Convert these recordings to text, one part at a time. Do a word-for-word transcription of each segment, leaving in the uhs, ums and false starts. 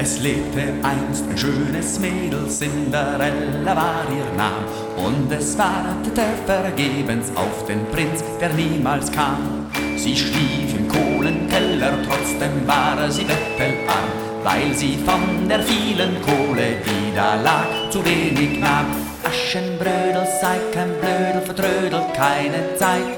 Es lebte einst ein schönes Mädel, Cinderella war ihr Name, und es wartete vergebens auf den Prinz, der niemals kam. Sie schlief im Kohlenkeller, trotzdem war sie bettelarm, weil sie von der vielen Kohle, die da lag, zu wenig nahm. Aschenbrödel, sei kein Blödel, vertrödel keine Zeit.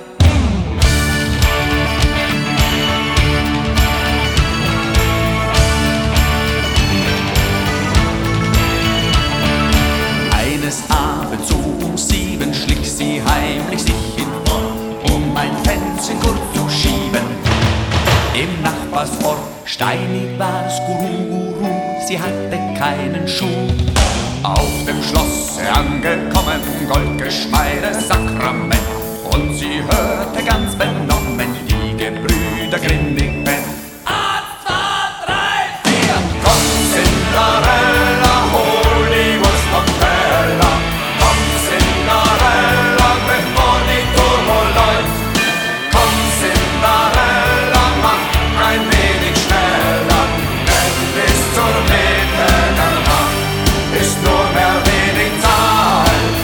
Eines Abends so um sieben schlich sie heimlich sich hinfort, um ein Fenster kurz zu schieben. Im Nachbarsort steinig war's, Guru, Guru, sie hatte keinen Schuh. Auf dem Schloss angekommen, Goldgeschmeide, Sakrament, und sie hörte ganz benommen die Gebrüder Grindig bellen. Eins, zwei, drei, vier! Komm, Cinderella, hol die Wurst vom Teller. Komm, Cinderella, bevor die Turbo läuft. Komm, Cinderella, mach ein wenig schneller, denn bis zur Mitte danach ist nur mehr wenig Zeit.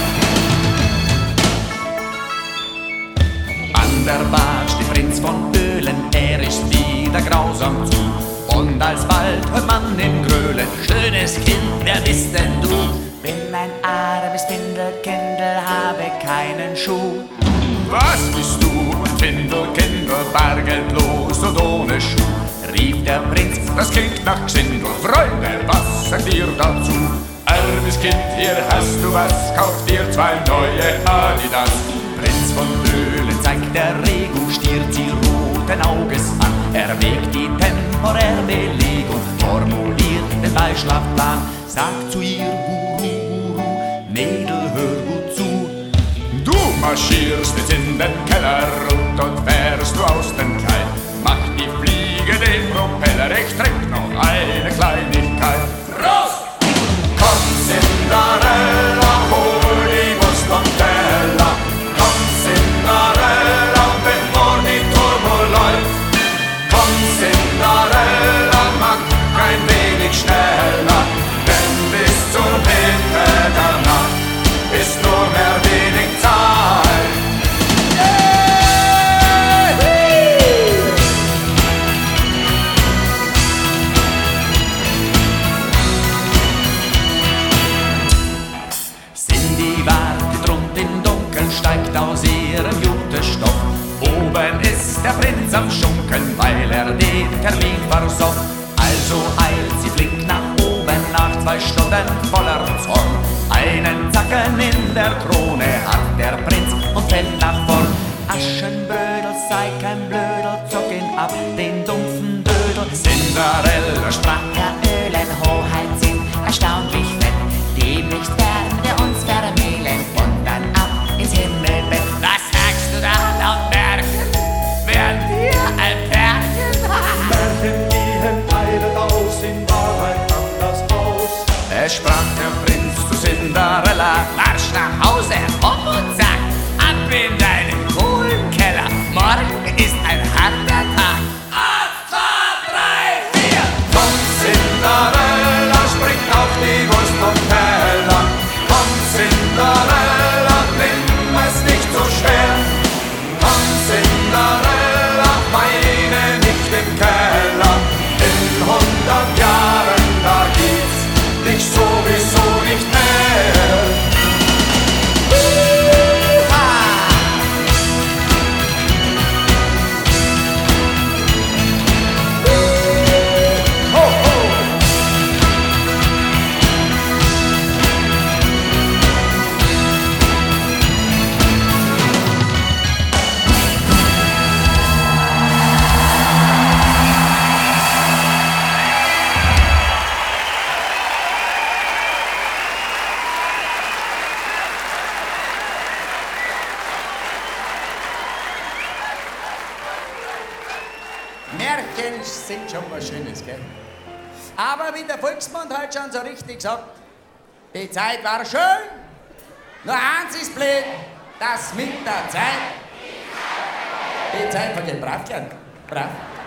An der Bar steht Prinz von Öhlen, er ist wieder grausam zu. Und alsbald hört man ihn grölen: Schönes Kind, wer bist denn du? Bin ein armes Findelkindel, habe keinen Schuh. Was bist du, ein Findelkindel, bargeldlos und ohne Schuh? Rief der Prinz, das klingt nach Gesindel. Freunde, was sagt ihr dazu? Armes Kind, hier hast du was, kauf dir zwei neue Adidas. Prinz von Öhlen zeigt der Regung, stiert sie roten Auges an. Er wägt die temporäre Belegung, formuliert den Beischlafplan, sagt zu ihr: Guru, Guru, Mädel, hör gut zu. Du marschierst jetzt in den Keller und dort fährst du aus dem Kleid. Mach die Fliege den Propeller, ich trink noch eine Kleinigkeit. Prost! Komm, Cinderella, hol die Wurst vom Teller. Komm, Cinderella, bevor die Turbo läuft. Komm, Cinderella, mach ein wenig schneller, denn bis zur Mitte danach ist nur mehr wenig Zeit. Cindy wartet rund im Dunkeln, steigt aus ihrem Jutestoff. Oben ist der Prinz am Schunkeln, weil er den Termin versoff. Also eilt sie flink nach oben, nach zwei Stunden voller Zorn. Einen Zacken in der Krone hat der Prinz und fällt nach vorn. Aschenbrödel, sei kein Blödel, zock ihn ab, den dumpfen Dödel. Cinderella sprach: Herr Öhlen, Hoheit sind erstaunlich fett. Demnächst werden wir uns vermählen und dann ab ins Himmelbett. Was sagst du da, laut Märchen? Werden wir ein Pärchen? Märchen gehen eilet aus, in Wahrheit anders aus. Es sprach der Prinz zu Cinderella: Marsch nach Hause, hopp und zack, ab in deinen Kohlenkeller. Morgen ist ein harter Tag. Eins, zwei, drei, vier! Komm, Cinderella, spring auf die Wurst vom Teller. Komm, Cinderella, nimm es nicht so schwer. Komm, Cinderella, weine nicht im Keller. In hundert Jahren, da gibt's dich sowieso nicht mehr. Ho, ho! Märchen sind schon was Schönes, gell? Aber wie der Volksmund halt schon so richtig sagt, die Zeit war schön, nur eins ist blöd, das mit der Zeit. Die Zeit vergeht brav, gell? Brav.